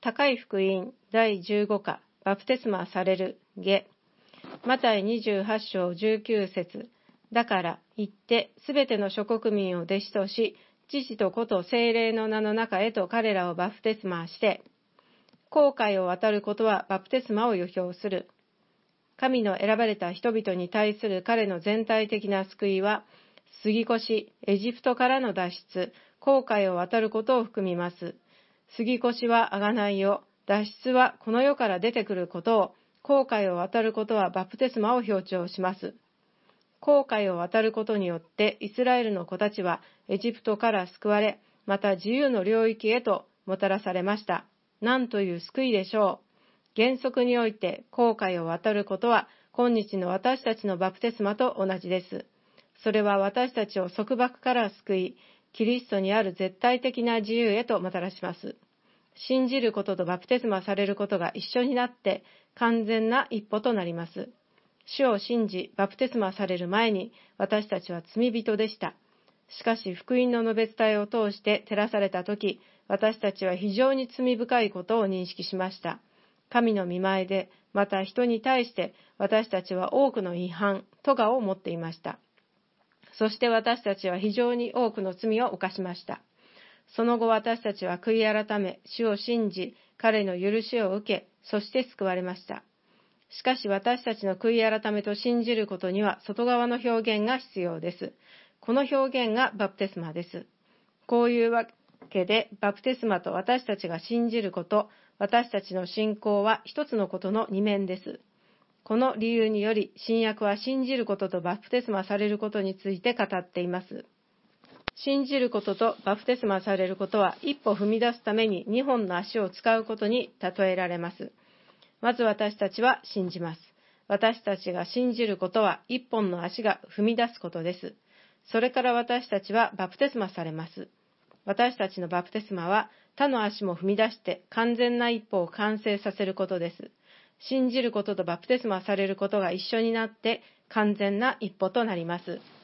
高い福音第15課、バプテスマされる下。マタイ28章19節。だから行ってすべての諸国民を弟子とし、父と子と聖霊の名の中へと彼らをバプテスマして、紅海を渡ることはバプテスマを予表する。神の選ばれた人々に対する彼の全体的な救いは、杉越、エジプトからの脱出、紅海を渡ることを含みます。杉越は贖いを、脱出はこの世から出てくることを、紅海を渡ることはバプテスマを強調します。紅海を渡ることによってイスラエルの子たちはエジプトから救われ、また自由の領域へともたらされました。なんという救いでしょう。原則において紅海を渡ることは今日の私たちのバプテスマと同じです。それは私たちを束縛から救い、キリストにある絶対的な自由へともたらします。信じることとバプテスマされることが一緒になって完全な一歩となります。主を信じバプテスマされる前に私たちは罪人でした。しかし福音の述べ伝えを通して照らされたとき、私たちは非常に罪深いことを認識しました。神の御前で、また人に対して私たちは多くの違反、咎を持っていました。そして私たちは非常に多くの罪を犯しました。その後私たちは悔い改め、主を信じ、彼の許しを受け、そして救われました。しかし私たちの悔い改めと信じることには外側の表現が必要です。この表現がバプテスマです。こういうわけでバプテスマと私たちが信じること、私たちの信仰は一つのことの二面です。この理由により新約は信じることとバプテスマされることについて語っています。信じることとバプテスマされることは一歩踏み出すために2本の足を使うことに例えられます。まず私たちは信じます。私たちが信じることは一本の足が踏み出すことです。それから私たちはバプテスマされます。私たちのバプテスマは他の足も踏み出して完全な一歩を完成させることです。信じることとバプテスマされることが一緒になって完全な一歩となります。